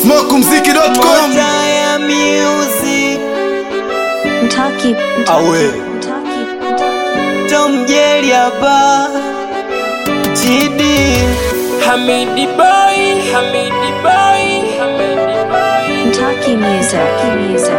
Smokumziki.com. Mtaki Awe Tom Jerry hapa Chidi Hamidi boy Mtaki music.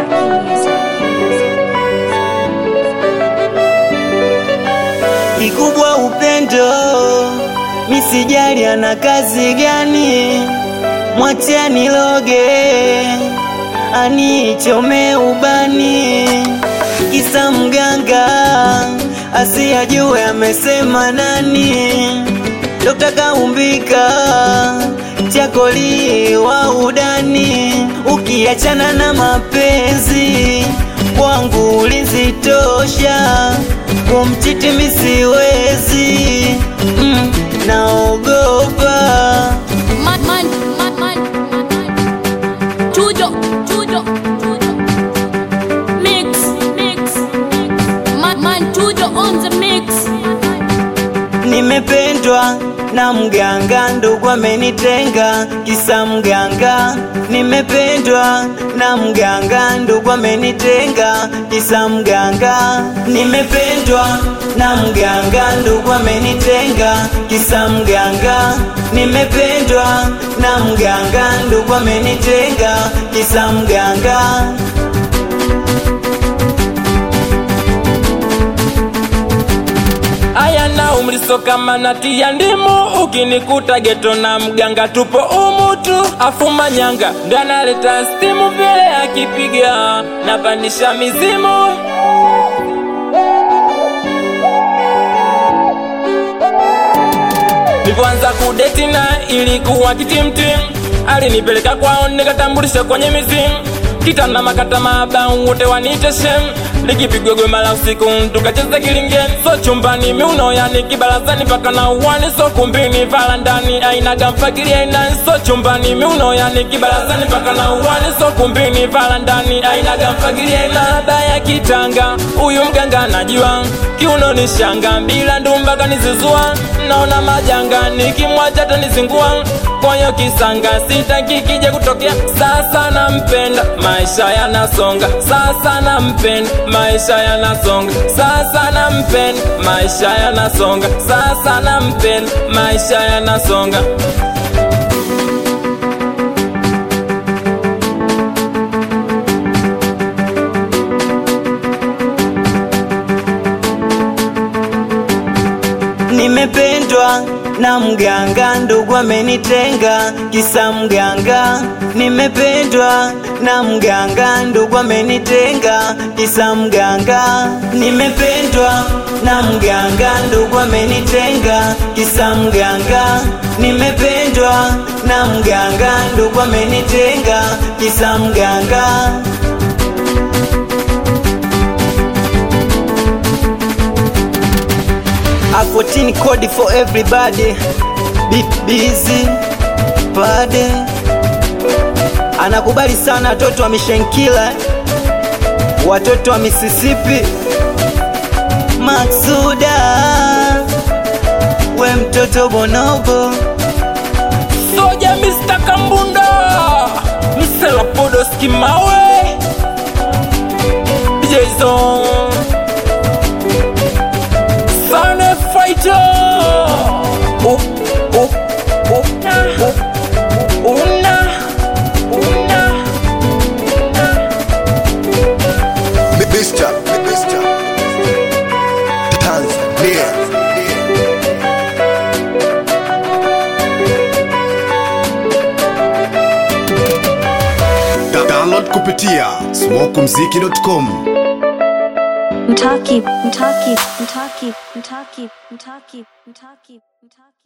Kikubwa upendo, misijali ana kazi gani, mwachia niloge, anichome ubani. Kisa mganga, asiyajue amesema nani. Dokta kaumbika, chakoli wa udani. Ukiachana na mapenzi, kwangu ulizitosha. Kumchiti misiwezi, naogopa. Man. Tujo. Mix. Man, Tujo on the mix. Nimependwa na mganga, ndugu amenitenga kisa mganga. Nimependwa na mganga, ndugu amenitenga kisa mganga. Nimependwa na mganga, ndugu amenitenga kisa mganga. Nimependwa na mganga, ndugu amenitenga kisa mganga. Aya na umlisoka manati ya ndimu. Ukinikuta geto na mganga tupo umutu. Afuma nyanga ndana leta stimu vile akipiga napandisha mizimu. Nilipoanza kudeti na ilikuwa kitimtim. Alinipeleka kwao nikatambulisha kwenye mizimu. Kitanda makata maba wote wanite shem. Likipigwa goma la usiku tukacheza kilingeni. So chumbani miuno yani kibarazani paka na uwani. So kumbini vala ndani aina gamfagiria inani. So chumbani miuno yani kibarazani paka na uwani. So kumbini vala ndani aina gamfagiria inani. Baya kitanga uyu mganga najua. Kiuno ni shanga bila ndumba kanizizua. Naona majanga nikimwacha tanizingua. Kwa hiyo kisanga sitaki kije kutokea. Sasa nampenda maisha yanasonga. Sasa nampenda maisha yanasonga. Sasa nampenda maisha yanasonga. Sasa nampenda maisha yanasonga. Nimependwa na mganga, ndugu amenitenga kisa mganga. Nimependwa na mganga, ndugu amenitenga kisa mganga. Nimependwa na mganga, ndugu amenitenga kisa mganga. Nimependwa na mganga, ndugu amenitenga kisa mganga. A 14 code for everybody. Beat busy Pade anakubali sana watoto wa Mishenkila, watoto wa Mississippi. Maksuda we mtoto bonobo. Soja Mr. Kambunda Msela Podoski mawe Jason Sane Fighter Una Mr. Tanzania. Download kupitia smokumziki.com. Mtaki